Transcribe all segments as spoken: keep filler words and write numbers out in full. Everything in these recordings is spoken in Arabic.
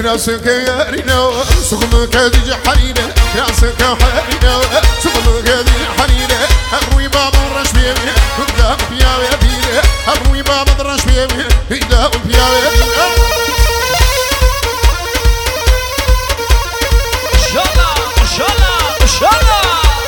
كراسك يارينا سقمك هذه حريرة كراسك حريرة سقمك هذه حريرة أروي باب الرشبية قدام فيها ويبيرة أروي باب الرشبية قدام فيها ويبيرة شالا شالا شالا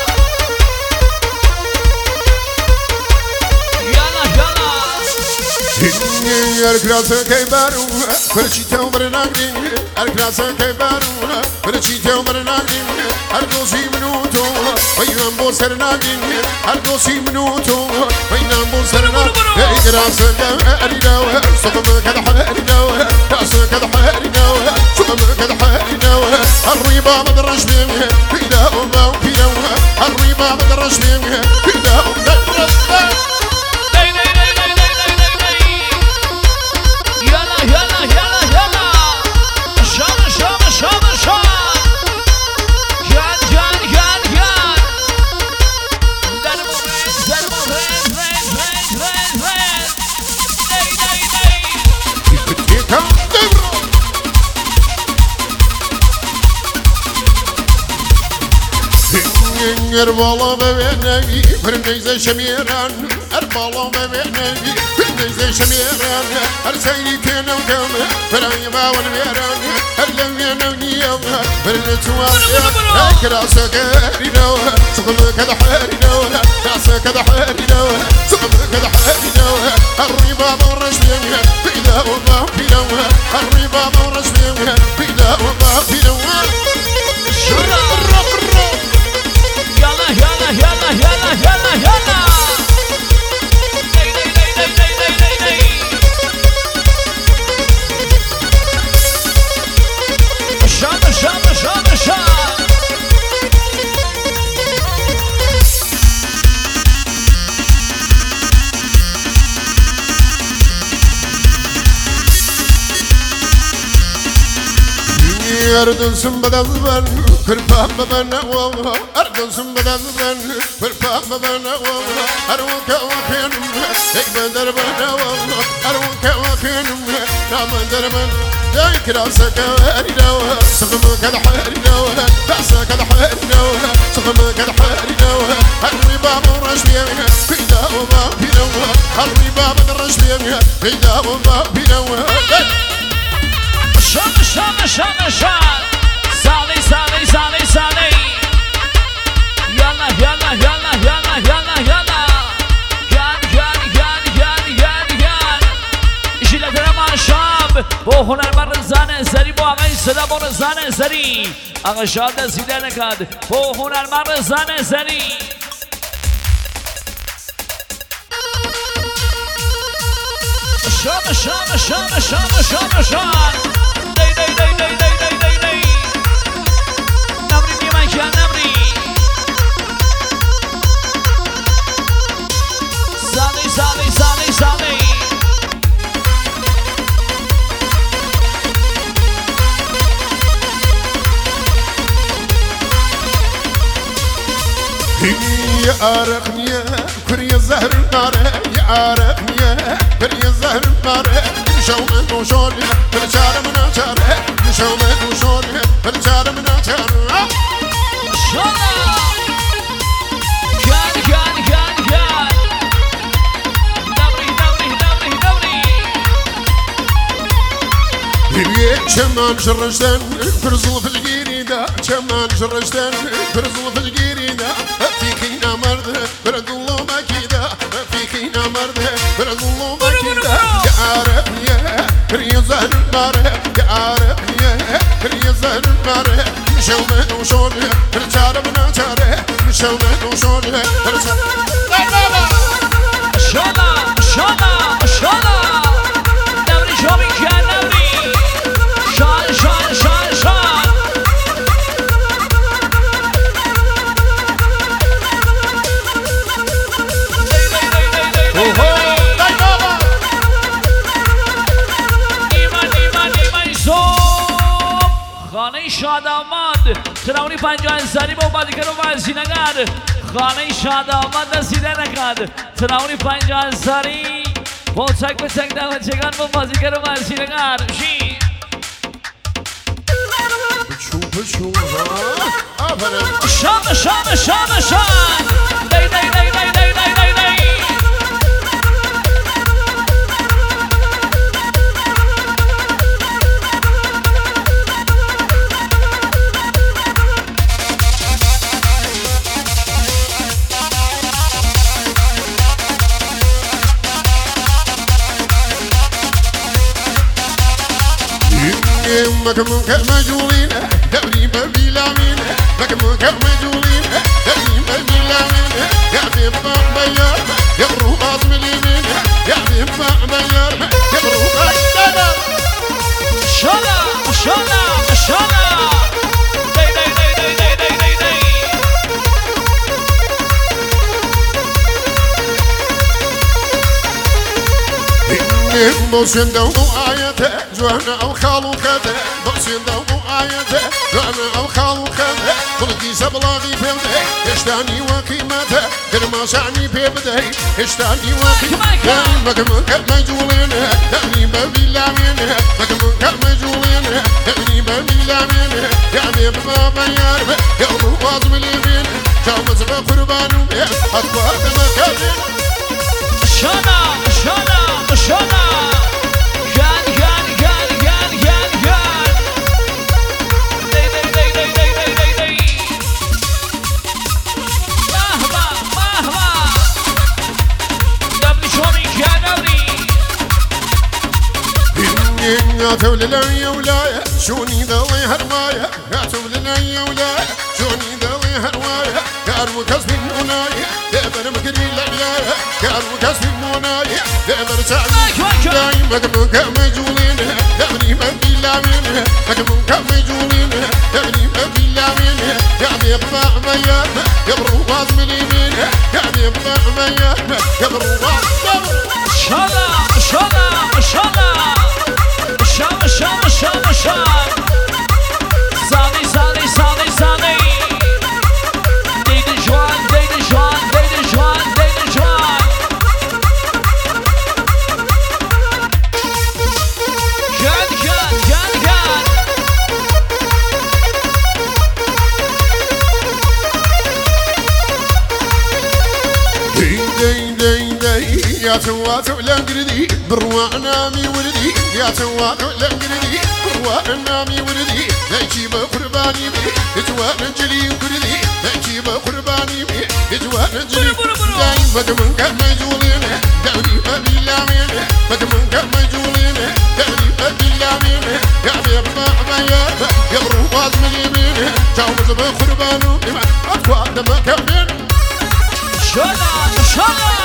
الكراسة كيبارو فرشيته وبرناقي الكراسة كيبارو فرشيته وبرناقي القوسي منوتو وينام بوسرناقي القوسي منوتو وينام بوسرناقي الكراسة كيبارو صدمك الحارينو كراسك الحارينو صدمك الحارينو الريبة مدرش بيه كيدا وما وكيدا الريبة مدرش بيه كيدا ومدرش بيه أربعة ببناقي فرنيزة شميران أربعة ببناقي فرنيزة شميران أرسيني كنا وكما فرايبا والميران أرلمينا ونيوها فرنتواليا كراسك هارينو سقمك الحارينو كراسك الحارينو سقمك الحارينو الربا بالرشبية بيدا وما بينو الربا بالرشبية بيدا وما بينو يلا يلا يلا يلا يلا يلا داي داي داي داي داي داي داي شام شام شام شام أردن سنبدا زبان كرفا مبانا ووها أردن سنبدا زبان كرفا مبانا ووها أروكا وكينم إقبا دربانا ووها أروكا وكينم نام دربان جاي كراسك وارينا سقمك الحارينا كراسك الحارينا سقمك الحارينا أروي باب الرشبية كيدا وما بينا أروي باب الرشبية كيدا وما بينا شام شام شام شام سالي سالي سالي سالي يلا يلا يلا يلا يلا يلا كان كان كان كان كان كان جيل درمان شاب بو هنرمند زن سری بو آقای صدا بو زن سری آقا شاد سیده نکد بو هنرمند زن سری شام شام شام شام شام شام داي داي داي داي داي داي داي داي نمري بيمان كان نمري سالي سالي سالي سالي يا عارفني كري الزهر ناره يا عارفني كري الزهر ناره شومن وشول بالشارع من شارع شومن وشول بالشارع من شارع شالا كان كان كان كان دوري دوري دوري دوري شمان شرشتن فرزل في الجيريدا شمان شرشتن فرزل في الجيريدا فيكينا مرد برد الله ما كيدا فيكينا مرد برد الله ما كيدا يا عارفني كري زهر ناره يا عارفني كري زهر ناره شومن وشول بالشارع من شارع شومن وشول بالشارع شالا شالا شالا دوري شومي كان دوري شال شال شال شال خانه شاداماد تراونی پنجاه انسانی با بادیگر و وزینگر خانه شاداماد رسیده نکرد تراونی پنجاه انسانی با تک به تک دمت چگان با بادیگر و وزینگر شی بشوها أفرم شان شان شان شان داي داي داي داي داي داي داي داي مكمن كمجولين دوري ببيلامين مكمن كمجولين دوري ببيلامين يا بيبا بيار يا بروح مليمين يا بيبا بيار يا بروح بيار شالا شالا شالا داي داي داي داي داي داي داي إني بوسين دو آياته جوانا أو خالو خده بوسين دو آياته جوانا أو خالو خده خلقي سبلاغي بيبده يشتاني وقيمته كرما شعني بيبده يشتاني وقيمته مكمن كمجولين دوني ببيلامين مكمن كمجولين دوني ببيلامين يا بيبا بيار يا روح مليمين جامز بقربانو أطباق مكابين شالا شالا شالا جان جان جان جان جان جان داي داي داي داي داي داي داي داي مهما مهما دبلي شوني جانوري يا تولي يا ولاية شوني ضوي هرواية يا تولي يا ولاية شوني ضوي هرواية كارو كسب مناية دبر مكري لعلاية كارو كسب مناية دبر سعي دايم مكمن كمجولين دبري مبيلامين مكمن كمجولين دبري مبيلامين يا بيبا بيار يا بروح مليمين يا بيبا بيار يا بروح شالا شالا شالا شام شام شام شام سالي سالي سالي سالي ديد جوان ديد جوان ديد جوان ديد جوان جان جان جان جان داي داي داي داي يا تواتو لانقردي بروا نامي وردي يا تواتو لانقردي بروا نامي وردي نجيب قرباني بي يتوان نجلي وردي نجيب قرباني بي يتوان نجلي داي مكمن كمجولين دوري ببيلامين مكمن كمجولين دوري ببيلامين يا بيبا بيار يا بروح مليمين جاوز بقربانو أطفال مكمن شالا شالا